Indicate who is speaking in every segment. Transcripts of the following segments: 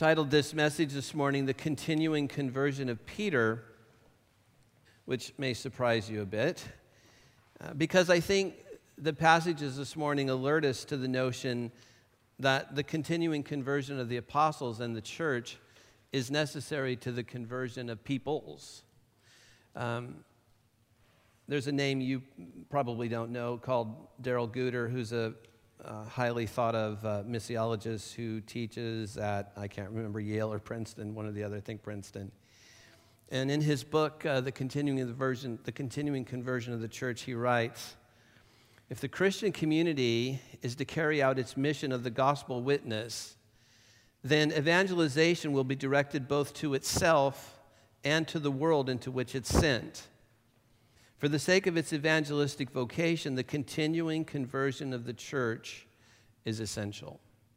Speaker 1: titled this message this morning, The Continuing Conversion of Peter, which may surprise you a bit, because I think the passages this morning alert us to the notion that the continuing conversion of the apostles and the church is necessary to the conversion of peoples. There's a name you probably don't know called Darrell Guder, who's a highly thought of missiologist who teaches at, I can't remember, Yale or Princeton, one or the other, I think Princeton. And in his book, The Continuing Conversion of the Church, he writes, if the Christian community is to carry out its mission of the gospel witness, then evangelization will be directed both to itself and to the world into which it's sent. For the sake of its evangelistic vocation, the continuing conversion of the church is essential.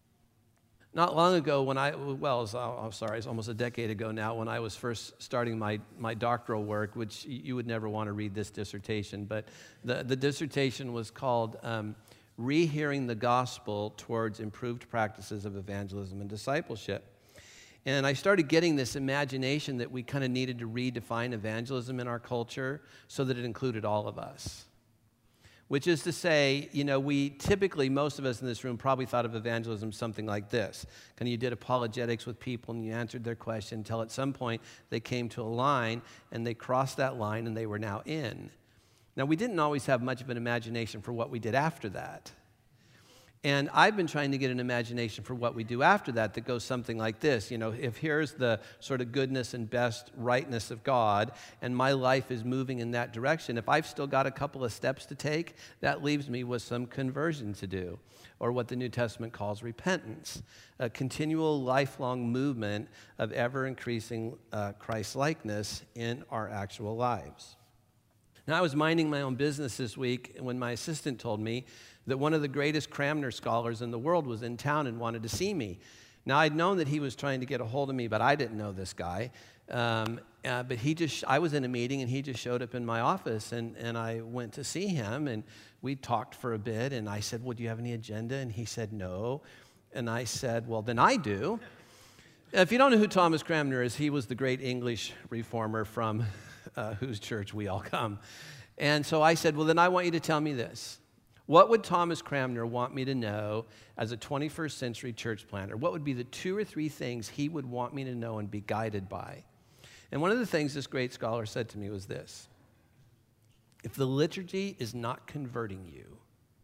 Speaker 1: Not long ago, it's almost a decade ago now, when I was first starting my doctoral work, which you would never want to read this dissertation, but the dissertation was called Rehearing the Gospel Towards Improved Practices of Evangelism and Discipleship. And I started getting this imagination that we kind of needed to redefine evangelism in our culture so that it included all of us. Which is to say, we typically, most of us in this room probably thought of evangelism something like this. Kind of you did apologetics with people and you answered their question until at some point they came to a line and they crossed that line and they were now in. Now, we didn't always have much of an imagination for what we did after that. And I've been trying to get an imagination for what we do after that goes something like this. If here's the sort of goodness and best rightness of God, and my life is moving in that direction, if I've still got a couple of steps to take, that leaves me with some conversion to do, or what the New Testament calls repentance, a continual lifelong movement of ever-increasing Christ-likeness in our actual lives. Now, I was minding my own business this week when my assistant told me that one of the greatest Cranmer scholars in the world was in town and wanted to see me. Now, I'd known that he was trying to get a hold of me, but I didn't know this guy. But I was in a meeting, and he just showed up in my office, and I went to see him, and we talked for a bit, and I said, well, do you have any agenda? And he said, no. And I said, well, then I do. If you don't know who Thomas Cranmer is, he was the great English reformer from whose church we all come. And so I said, well, then I want you to tell me this. What would Thomas Cranmer want me to know as a 21st century church planter? What would be the 2 or 3 things he would want me to know and be guided by? And one of the things this great scholar said to me was this: if the liturgy is not converting you,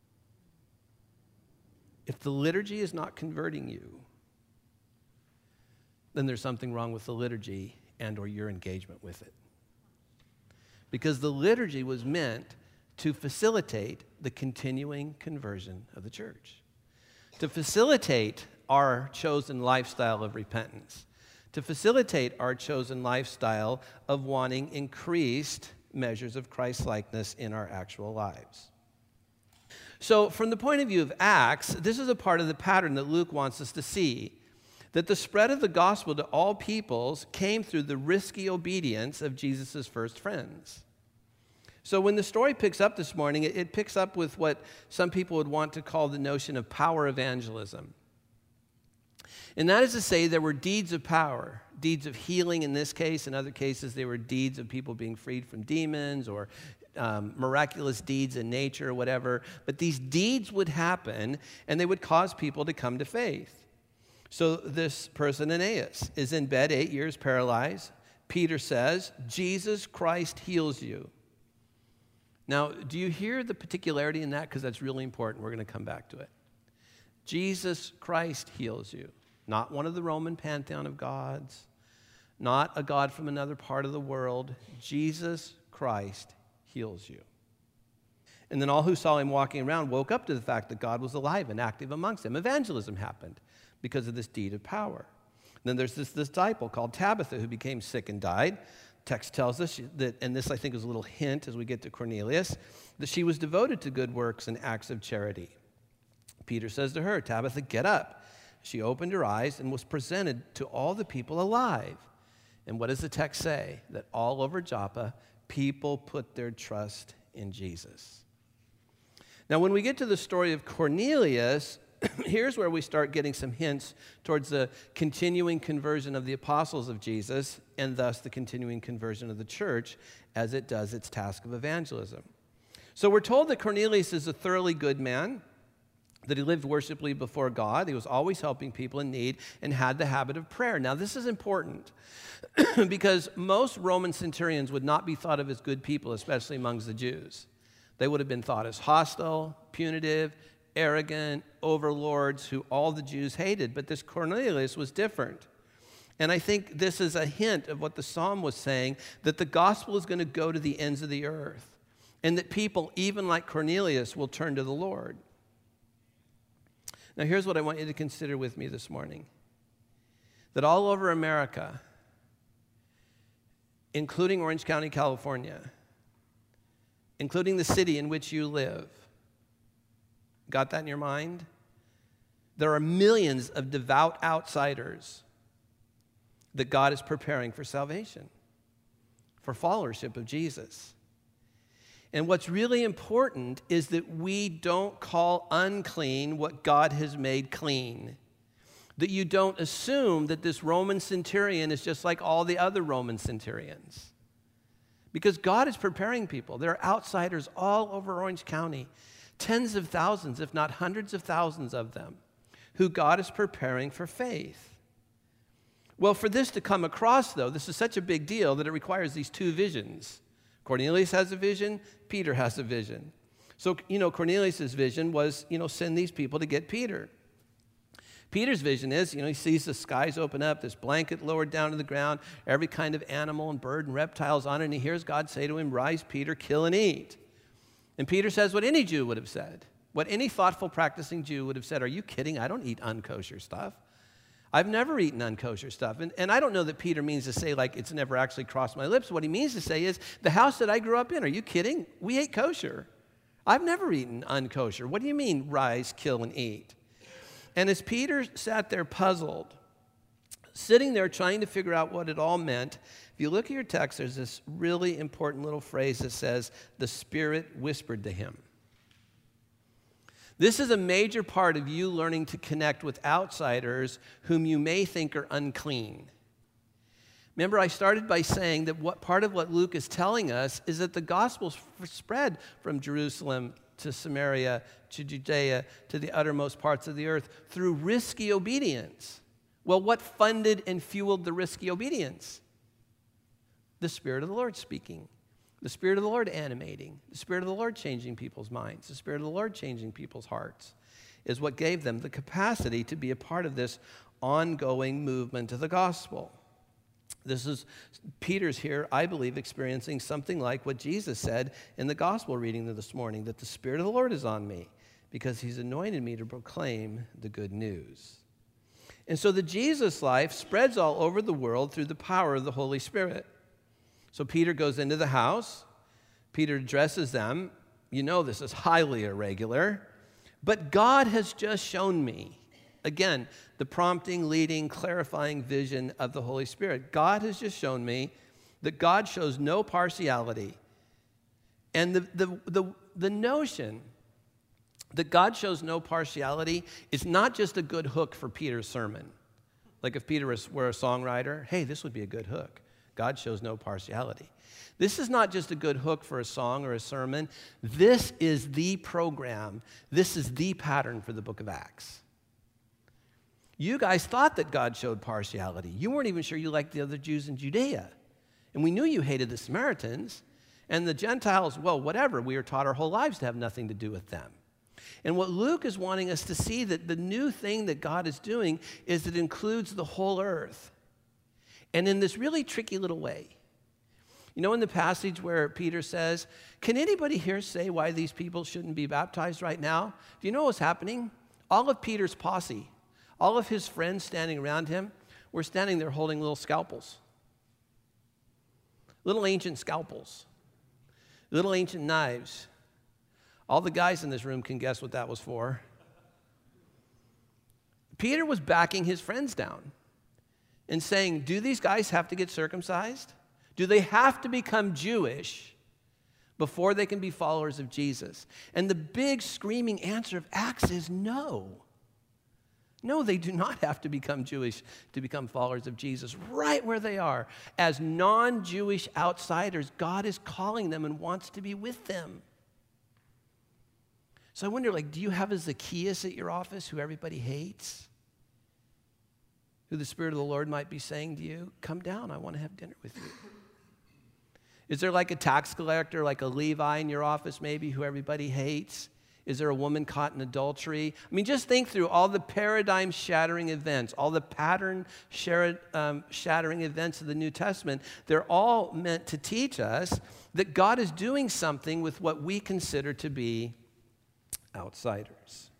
Speaker 1: then there's something wrong with the liturgy and or your engagement with it. Because the liturgy was meant to facilitate the continuing conversion of the church, to facilitate our chosen lifestyle of repentance, to facilitate our chosen lifestyle of wanting increased measures of Christ-likeness in our actual lives. So from the point of view of Acts, this is a part of the pattern that Luke wants us to see, that the spread of the gospel to all peoples came through the risky obedience of Jesus' first friends. So when the story picks up this morning, it picks up with what some people would want to call the notion of power evangelism. And that is to say, there were deeds of power, deeds of healing in this case. In other cases, they were deeds of people being freed from demons or miraculous deeds in nature or whatever. But these deeds would happen, and they would cause people to come to faith. So this person, Aeneas, is in bed 8 years paralyzed. Peter says, Jesus Christ heals you. Now, do you hear the particularity in that? Because that's really important. We're going to come back to it. Jesus Christ heals you. Not one of the Roman pantheon of gods. Not a god from another part of the world. Jesus Christ heals you. And then all who saw him walking around woke up to the fact that God was alive and active amongst them. Evangelism happened because of this deed of power. And then there's this disciple called Tabitha who became sick and died. Text tells us that, and this I think is a little hint as we get to Cornelius, that she was devoted to good works and acts of charity. Peter says to her, Tabitha, get up. She opened her eyes and was presented to all the people alive. And what does the text say? That all over Joppa, people put their trust in Jesus. Now, when we get to the story of Cornelius, here's where we start getting some hints towards the continuing conversion of the apostles of Jesus, and thus the continuing conversion of the church as it does its task of evangelism. So we're told that Cornelius is a thoroughly good man, that he lived worshipfully before God. He was always helping people in need and had the habit of prayer. Now, this is important because most Roman centurions would not be thought of as good people, especially amongst the Jews. They would have been thought as hostile, punitive, arrogant overlords who all the Jews hated. But this Cornelius was different. And I think this is a hint of what the psalm was saying, that the gospel is going to go to the ends of the earth, and that people, even like Cornelius, will turn to the Lord. Now, here's what I want you to consider with me this morning. That all over America, including Orange County, California, including the city in which you live, got that in your mind? There are millions of devout outsiders that God is preparing for salvation, for followership of Jesus. And what's really important is that we don't call unclean what God has made clean. That you don't assume that this Roman centurion is just like all the other Roman centurions. Because God is preparing people. There are outsiders all over Orange County, tens of thousands, if not hundreds of thousands of them, who God is preparing for faith. Well, for this to come across, though, this is such a big deal that it requires these two visions. Cornelius has a vision, Peter has a vision. So, Cornelius' vision was, send these people to get Peter. Peter's vision is, he sees the skies open up, this blanket lowered down to the ground, every kind of animal and bird and reptiles on it, and he hears God say to him, "Rise, Peter, kill and eat." And Peter says what any Jew would have said, what any thoughtful, practicing Jew would have said. "Are you kidding? I don't eat unkosher stuff. I've never eaten unkosher stuff." And I don't know that Peter means to say, like, it's never actually crossed my lips. What he means to say is, the house that I grew up in, are you kidding? We ate kosher. I've never eaten unkosher. What do you mean, rise, kill, and eat? And as Peter sat there puzzled, sitting there trying to figure out what it all meant, if you look at your text, there's this really important little phrase that says, the Spirit whispered to him. This is a major part of you learning to connect with outsiders whom you may think are unclean. Remember, I started by saying that part of what Luke is telling us is that the gospel spread from Jerusalem to Samaria, to Judea, to the uttermost parts of the earth through risky obedience. Well, what funded and fueled the risky obedience? The Spirit of the Lord speaking. The Spirit of the Lord animating, the Spirit of the Lord changing people's minds, the Spirit of the Lord changing people's hearts is what gave them the capacity to be a part of this ongoing movement of the gospel. This is Peter's here, I believe, experiencing something like what Jesus said in the gospel reading this morning, that the Spirit of the Lord is on me because he's anointed me to proclaim the good news. And so the Jesus life spreads all over the world through the power of the Holy Spirit. So Peter goes into the house. Peter addresses them. This is highly irregular. But God has just shown me, again, the prompting, leading, clarifying vision of the Holy Spirit. God has just shown me that God shows no partiality. And the notion that God shows no partiality is not just a good hook for Peter's sermon. Like if Peter were a songwriter, hey, this would be a good hook. God shows no partiality. This is not just a good hook for a song or a sermon. This is the program. This is the pattern for the book of Acts. You guys thought that God showed partiality. You weren't even sure you liked the other Jews in Judea. And we knew you hated the Samaritans. And the Gentiles, well, whatever. We were taught our whole lives to have nothing to do with them. And what Luke is wanting us to see, that the new thing that God is doing is it includes the whole earth. And in this really tricky little way. In the passage where Peter says, can anybody here say why these people shouldn't be baptized right now? Do you know what's happening? All of Peter's posse, all of his friends standing around him, were standing there holding little scalpels. Little ancient scalpels. Little ancient knives. All the guys in this room can guess what that was for. Peter was backing his friends down and saying, do these guys have to get circumcised? Do they have to become Jewish before they can be followers of Jesus? And the big screaming answer of Acts is no. No, they do not have to become Jewish to become followers of Jesus. Right where they are, as non-Jewish outsiders, God is calling them and wants to be with them. So I wonder, do you have a Zacchaeus at your office who everybody hates? Who the Spirit of the Lord might be saying to you, come down, I want to have dinner with you. Is there a tax collector, like a Levi in your office maybe, who everybody hates? Is there a woman caught in adultery? I mean, just think through all the paradigm-shattering events, all the pattern-shattering events of the New Testament. They're all meant to teach us that God is doing something with what we consider to be outsiders.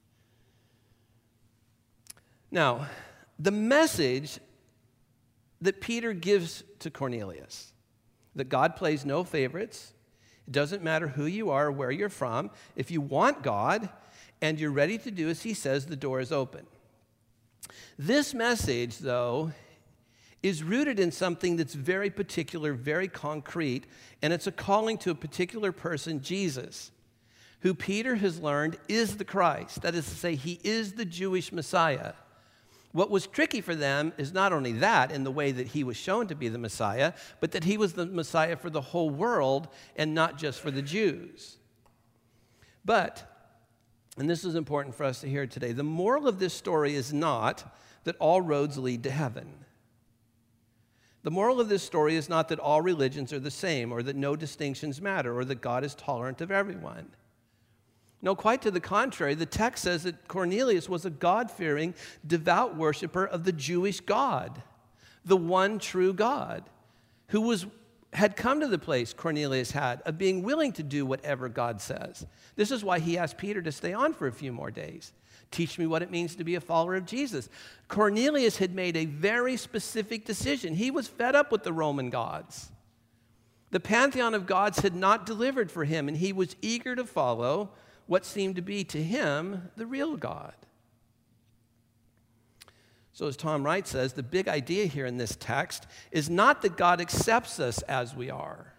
Speaker 1: Now, the message that Peter gives to Cornelius, that God plays no favorites. It doesn't matter who you are or where you're from. If you want God and you're ready to do as he says, the door is open. This message, though, is rooted in something that's very particular, very concrete, and it's a calling to a particular person, Jesus, who Peter has learned is the Christ. That is to say, he is the Jewish Messiah. What was tricky for them is not only that in the way that he was shown to be the Messiah, but that he was the Messiah for the whole world and not just for the Jews. But, and this is important for us to hear today, the moral of this story is not that all roads lead to heaven. The moral of this story is not that all religions are the same or that no distinctions matter or that God is tolerant of everyone. No, quite to the contrary, the text says that Cornelius was a God-fearing, devout worshiper of the Jewish God, the one true God, who had come to the place Cornelius had of being willing to do whatever God says. This is why he asked Peter to stay on for a few more days. Teach me what it means to be a follower of Jesus. Cornelius had made a very specific decision. He was fed up with the Roman gods. The pantheon of gods had not delivered for him, and he was eager to follow what seemed to be to him the real God. So as Tom Wright says, the big idea here in this text is not that God accepts us as we are.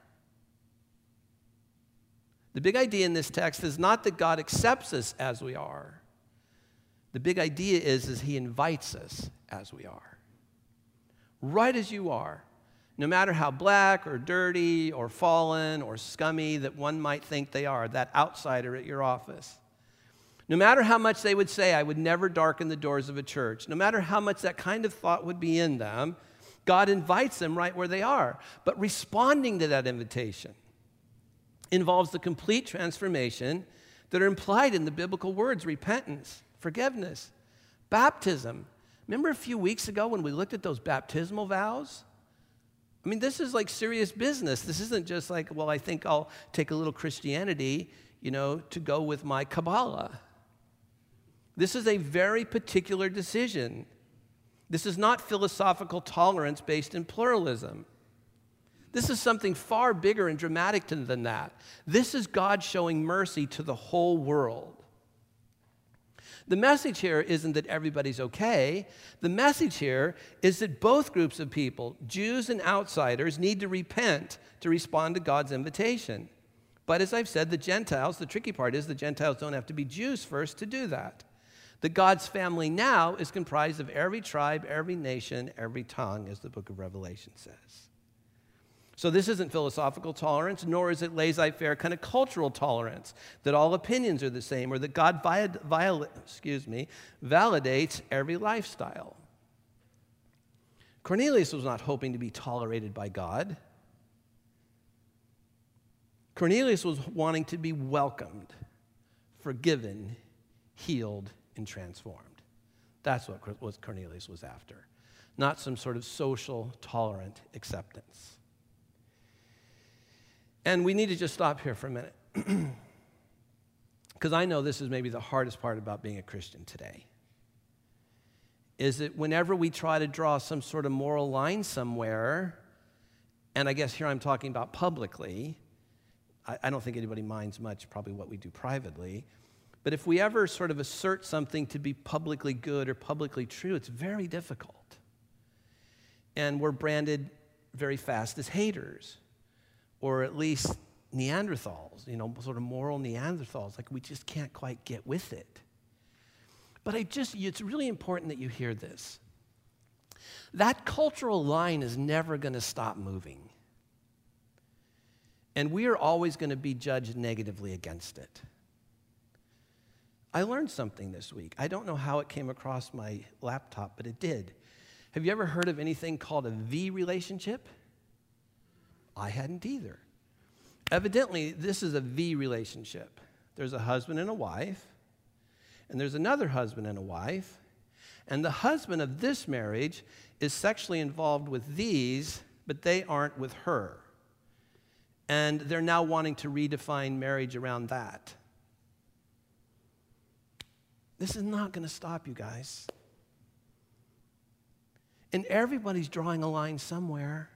Speaker 1: The big idea in this text is not that God accepts us as we are. The big idea is he invites us as we are. Right as you are. No matter how black or dirty or fallen or scummy that one might think they are, that outsider at your office. No matter how much they would say, I would never darken the doors of a church, no matter how much that kind of thought would be in them, God invites them right where they are. But responding to that invitation involves the complete transformation that are implied in the biblical words, repentance, forgiveness, baptism. Remember a few weeks ago when we looked at those baptismal vows? I mean, this is like serious business. This isn't just like, well, I think I'll take a little Christianity, to go with my Kabbalah. This is a very particular decision. This is not philosophical tolerance based in pluralism. This is something far bigger and dramatic than that. This is God showing mercy to the whole world. The message here isn't that everybody's okay. The message here is that both groups of people, Jews and outsiders, need to repent to respond to God's invitation. But as I've said, the tricky part is the Gentiles don't have to be Jews first to do that. The God's family now is comprised of every tribe, every nation, every tongue, as the book of Revelation says. So this isn't philosophical tolerance, nor is it laissez-faire kind of cultural tolerance, that all opinions are the same, or that God validates every lifestyle. Cornelius was not hoping to be tolerated by God. Cornelius was wanting to be welcomed, forgiven, healed, and transformed. That's what Cornelius was after, not some sort of social, tolerant acceptance. And we need to just stop here for a minute, because I know this is maybe the hardest part about being a Christian today, is that whenever we try to draw some sort of moral line somewhere, and I guess here I'm talking about publicly, I don't think anybody minds much probably what we do privately, but if we ever sort of assert something to be publicly good or publicly true, it's very difficult. And we're branded very fast as haters, or at least Neanderthals, sort of moral Neanderthals, like we just can't quite get with it. But it's really important that you hear this. That cultural line is never going to stop moving. And we are always going to be judged negatively against it. I learned something this week. I don't know how it came across my laptop, but it did. Have you ever heard of anything called a V relationship? I hadn't either. Evidently, this is a V relationship. There's a husband and a wife, and there's another husband and a wife, and the husband of this marriage is sexually involved with these, but they aren't with her. And they're now wanting to redefine marriage around that. This is not going to stop you guys. And everybody's drawing a line somewhere.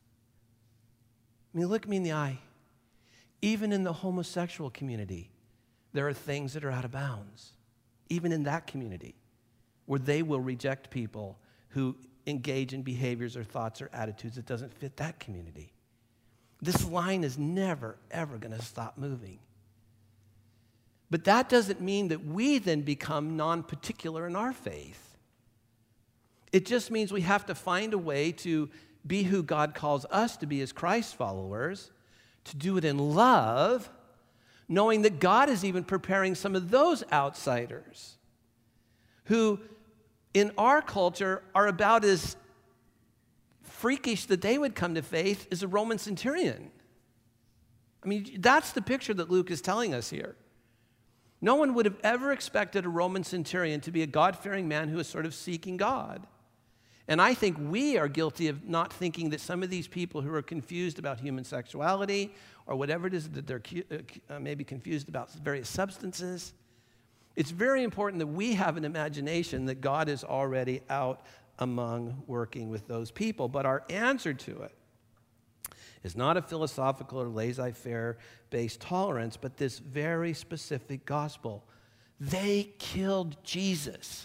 Speaker 1: I mean, look me in the eye. Even in the homosexual community, there are things that are out of bounds. Even in that community, where they will reject people who engage in behaviors or thoughts or attitudes that doesn't fit that community. This line is never, ever going to stop moving. But that doesn't mean that we then become non-particular in our faith. It just means we have to find a way to be who God calls us to be as Christ followers, to do it in love, knowing that God is even preparing some of those outsiders who in our culture are about as freakish that they would come to faith as a Roman centurion. I mean, that's the picture that Luke is telling us here. No one would have ever expected a Roman centurion to be a God-fearing man who is sort of seeking God. And I think we are guilty of not thinking that some of these people who are confused about human sexuality or whatever it is that they're maybe confused about various substances, it's very important that we have an imagination that God is already out among working with those people. But our answer to it is not a philosophical or laissez-faire based tolerance, but this very specific gospel. They killed Jesus.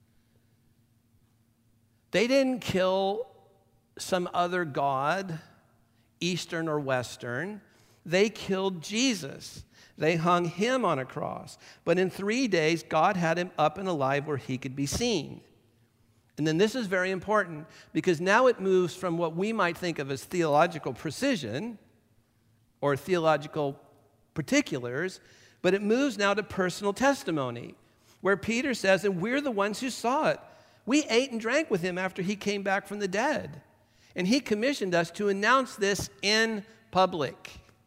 Speaker 1: They didn't kill some other god, Eastern or Western. They killed Jesus. They hung him on a cross. But in 3 days, God had him up and alive where he could be seen. And then this is very important because now it moves from what we might think of as theological precision or theological particulars, but it moves now to personal testimony, where Peter says, and we're the ones who saw it. We ate and drank with him after he came back from the dead. And he commissioned us to announce this in public.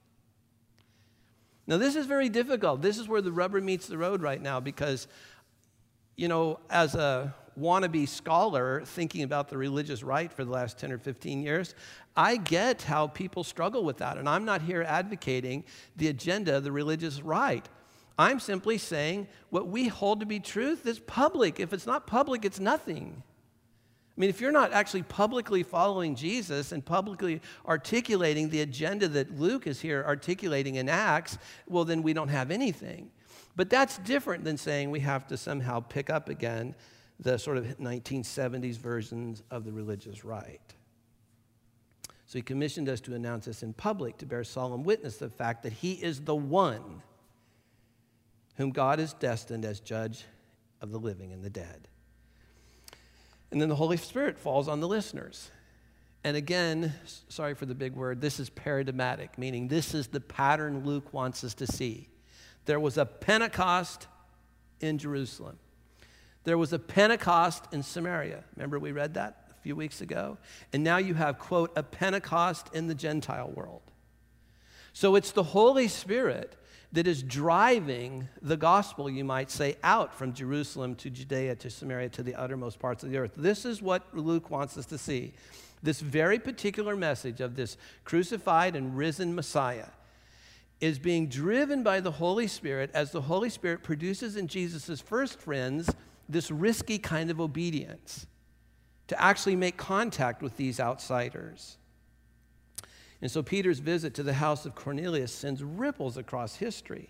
Speaker 1: Now, this is very difficult. This is where the rubber meets the road right now because, as a wannabe scholar thinking about the religious right for the last 10 or 15 years, I get how people struggle with that. And I'm not here advocating the agenda of the religious right. I'm simply saying what we hold to be truth is public. If it's not public, it's nothing. I mean, if you're not actually publicly following Jesus and publicly articulating the agenda that Luke is here articulating in Acts, well, then we don't have anything. But that's different than saying we have to somehow pick up again the sort of 1970s versions of the religious right. So he commissioned us to announce this in public, to bear solemn witness to the fact that he is the one whom God has destined as judge of the living and the dead. And then the Holy Spirit falls on the listeners. And again, sorry for the big word, this is paradigmatic, meaning this is the pattern Luke wants us to see. There was a Pentecost in Jerusalem. There was a Pentecost in Samaria. Remember we read that a few weeks ago? And now you have, quote, a Pentecost in the Gentile world. So it's the Holy Spirit that is driving the gospel, you might say, out from Jerusalem to Judea to Samaria to the uttermost parts of the earth. This is what Luke wants us to see. This very particular message of this crucified and risen Messiah is being driven by the Holy Spirit as the Holy Spirit produces in Jesus' first friends this risky kind of obedience to actually make contact with these outsiders. And so Peter's visit to the house of Cornelius sends ripples across history.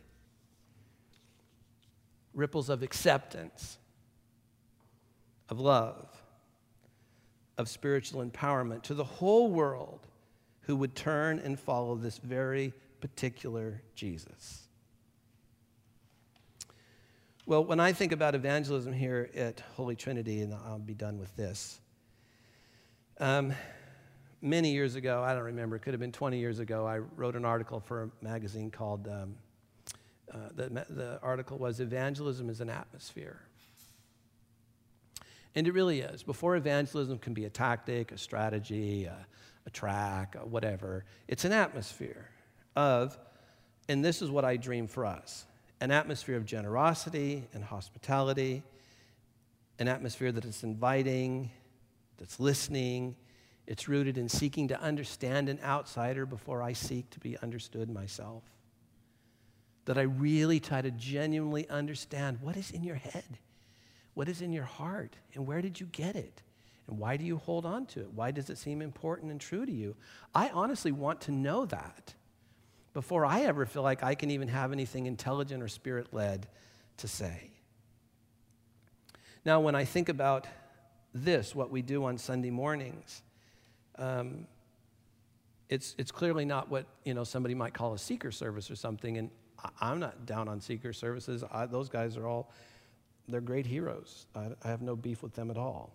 Speaker 1: Ripples of acceptance, of love, of spiritual empowerment to the whole world who would turn and follow this very particular Jesus. Well, when I think about evangelism here at Holy Trinity, and I'll be done with this, many years ago, I don't remember, it could have been 20 years ago, I wrote an article for a magazine called, the article was Evangelism is an Atmosphere. And it really is. Before evangelism can be a tactic, a strategy, a track, whatever, it's an atmosphere of, and this is what I dream for us, an atmosphere of generosity and hospitality, an atmosphere that is inviting, that's listening. It's rooted in seeking to understand an outsider before I seek to be understood myself. That I really try to genuinely understand what is in your head, what is in your heart, and where did you get it? And why do you hold on to it? Why does it seem important and true to you? I honestly want to know that before I ever feel like I can even have anything intelligent or spirit-led to say. Now, when I think about this, what we do on Sunday mornings, it's clearly not what somebody might call a seeker service or something, and I'm not down on seeker services. Those guys are all, they're great heroes. I have no beef with them at all.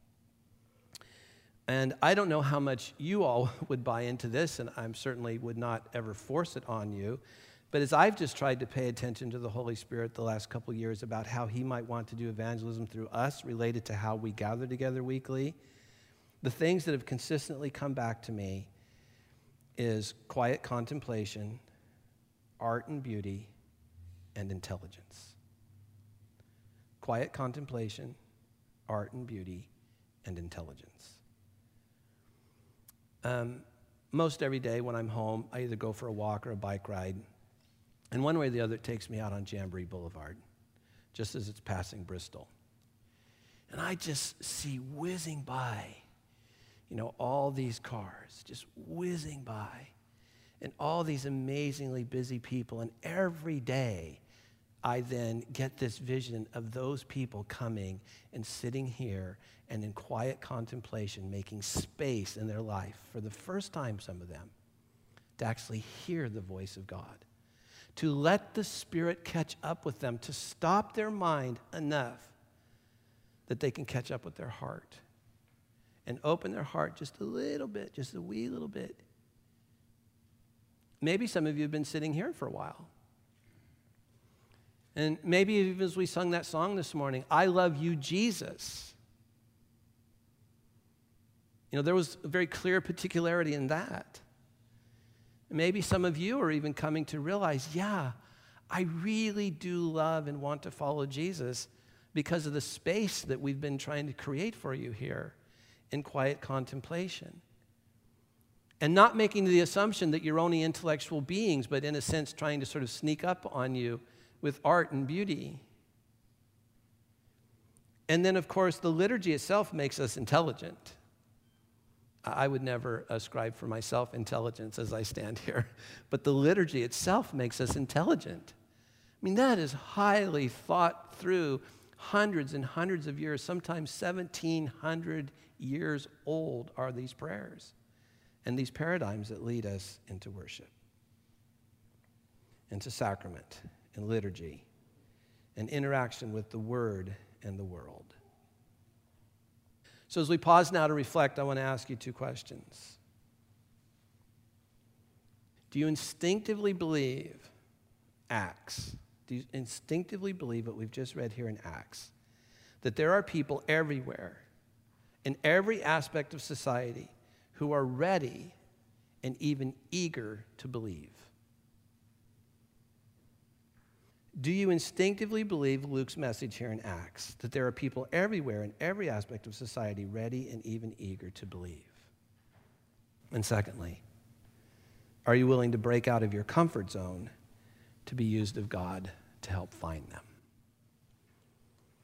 Speaker 1: And I don't know how much you all would buy into this, and I certainly would not ever force it on you. But as I've just tried to pay attention to the Holy Spirit the last couple years about how he might want to do evangelism through us related to how we gather together weekly, the things that have consistently come back to me is quiet contemplation, art and beauty, and intelligence. Quiet contemplation, art and beauty, and intelligence. Most every day when I'm home, I either go for a walk or a bike ride, and one way or the other it takes me out on Jamboree Boulevard, just as it's passing Bristol. And I just see whizzing by, all these cars just whizzing by, and all these amazingly busy people. And every day, I then get this vision of those people coming and sitting here and in quiet contemplation, making space in their life for the first time, some of them, to actually hear the voice of God, to let the Spirit catch up with them, to stop their mind enough that they can catch up with their heart and open their heart just a little bit, just a wee little bit. Maybe some of you have been sitting here for a while. And maybe even as we sung that song this morning, I love you, Jesus. There was a very clear particularity in that. Maybe some of you are even coming to realize, yeah, I really do love and want to follow Jesus because of the space that we've been trying to create for you here in quiet contemplation. And not making the assumption that you're only intellectual beings, but in a sense trying to sort of sneak up on you with art and beauty. And then, of course, the liturgy itself makes us intelligent. I would never ascribe for myself intelligence as I stand here, but the liturgy itself makes us intelligent. I mean, that is highly thought through, hundreds and hundreds of years, sometimes 1,700 years old are these prayers and these paradigms that lead us into worship, into sacrament and liturgy and interaction with the Word and the world. So as we pause now to reflect, I want to ask you two questions. Do you instinctively believe Acts? Do you instinctively believe what we've just read here in Acts? That there are people everywhere, in every aspect of society, who are ready and even eager to believe? Do you instinctively believe Luke's message here in Acts, that there are people everywhere in every aspect of society ready and even eager to believe? And secondly, are you willing to break out of your comfort zone to be used of God to help find them?